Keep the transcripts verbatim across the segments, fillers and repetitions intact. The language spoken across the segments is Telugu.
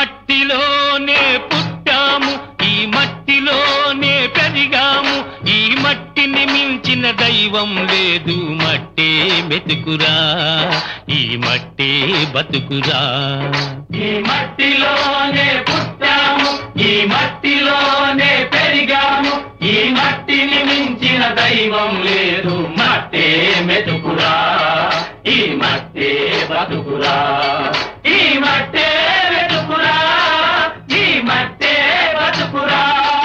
మట్టిలోనే పుట్టాము, ఈ మట్టిలోనే పెరిగాము, ఈ మట్టిని మించిన దైవం లేదు. మట్టే మెతుకురా, ఈ మట్టే బతుకురా. ఈ మట్టిలోనే పుట్టాము, ఈ మట్టిలోనే పెరిగాము, ఈ మట్టిని మించిన దైవం లేదు. మట్టే మెతుకురా, ఈ మట్టే బతుకురా. ఈ మట్టే మెతుకురా, ఈ మట్టే బతుకురా.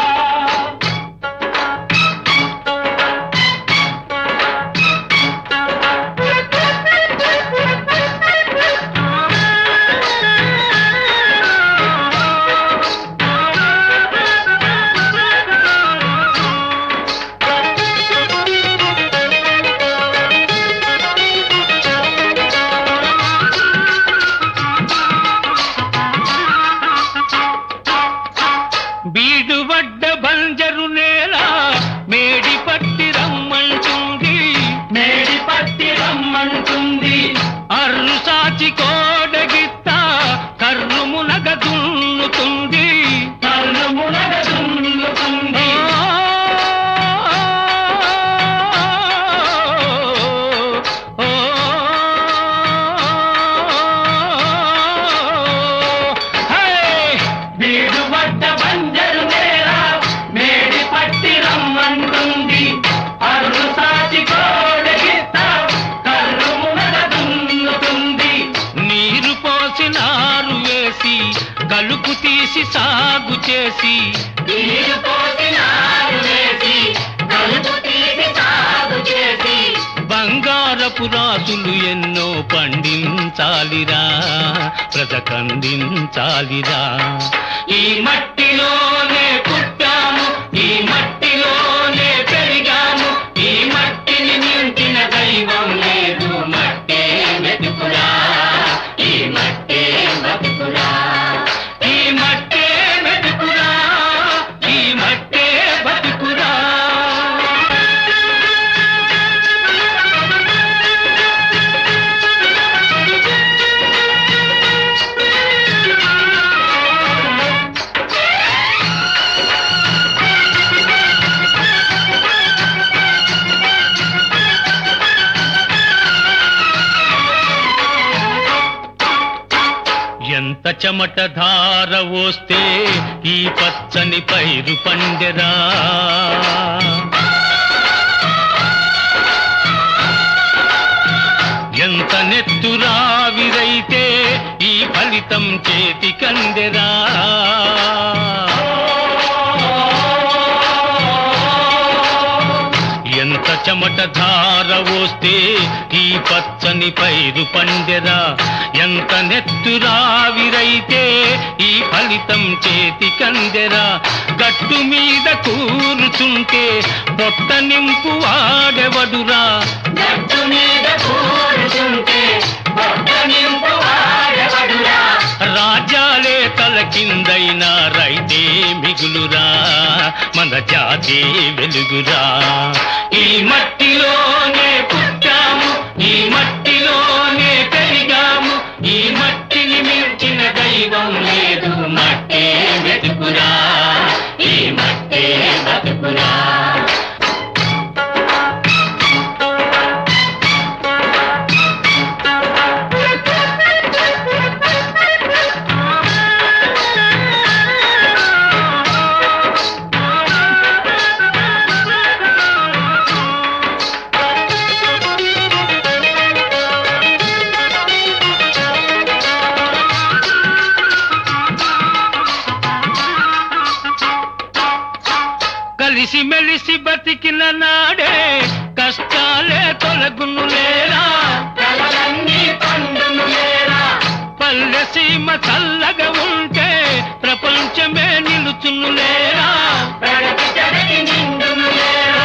బీడువడ్డ బంజరు నేల మేడి పట్టి రమ్మంటుంది, మేడి పట్టి రమ్మంటుంది. అర్రు సాచి కోడగిత్త కర్రు మునగ దున్నుతుంది, కర్రు మునగ దున్నుతుంది. బీడువడ్డ బంజరు నేల మేడి పట్టి రమ్మంటుంది, అర్రు సాచి కోడగిత్త కర్రు మునగ దున్నుతుంది. నీరు పోసి నారు వేసి కలుపు తీసి సాగు చేసి, నీరు పోసి నారు వేసి కలుపు తీసి సాగు చేసి, బంగారపు రాసులు ఎన్నో పండించాలిరా, బ్రతకందించాలిరా. ఈ మట్టిలోనే పుట్టాము, ఈ మట్టిలోనే పెరిగాము, ఈ మట్టిని మించిన దైవం లేదు. మట్టే మెతుకురా, ఈ మట్టే బతుకురా. ఈ మట్టే మెతుకురా, ఈ మట్టే బతుకురా. ఎంత చెమట ధార వస్తే ఈ పచ్చని పైరు పండెరా, ఎంత నెత్తురావిరైతే ఈ ఫలితం చేతి కందెరా. ఎంత చెమట ధార వస్తే ఈ పచ్చని పైరు పండెరా, ఎంత నెత్తురావిరైతే ఈ ఫలితం చేతి కందెరా. గట్టు మీద కూర్చుంటే పొట్ట నింపు వాడెవడురా, గట్టు మీద కూర్చుంటే పొట్ట నింపు వాడెవడురా. రాజ్యాలే తల కిందైనా రైతే మిగులురా, మన జాతి వెలుగురా. ఈ మట్టిలోనే పుట్టాము, ఈ మట్టిలోనే పెరిగాము, ఈ మట్టిని మించిన దైవం లేదు. మట్టే వెతుకురా, ఈ మట్టే బతుకురా. కలిసి మెలిసి బతికిన నాడే కష్టాలే తొలగును లేరా, కలలన్నీ పండును లేరా. పల్లె సీమ చల్లగా ఉంటే ప్రపంచమే నిలుచును లేరా. పెడకి చెడకి నిండును లేరా.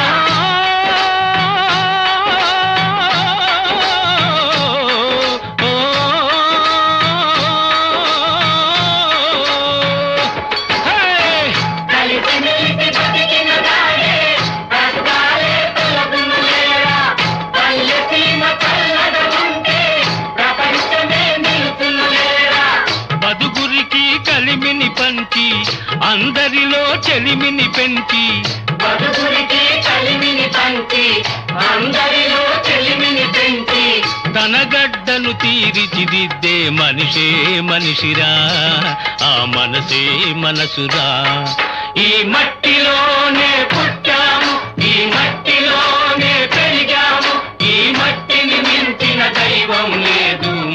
కలిసి మెలిసి బతికిన నాడే కష్టాలే తొలగును లేరా. పల్లె సీమ చల్లగా ఉంటే ప్రపంచమే నిలుచును లేరా. బతుకురికి కలిమిని పంచి అందరిలో చెలిమిని పెంచి బతుకురికి కలిమిని పంచి అందరిలో చెలిమిని పెంచి తన గడ్డను తీర్చిదిద్దే మనిషే మనిషిరా, ఆ మనసే మనసురా. ఈ మట్టిలోనే పుట్టాము, ఈ మట్టిలోనే పెరిగాము, ఈ మట్టిని మించిన దైవం లేదు.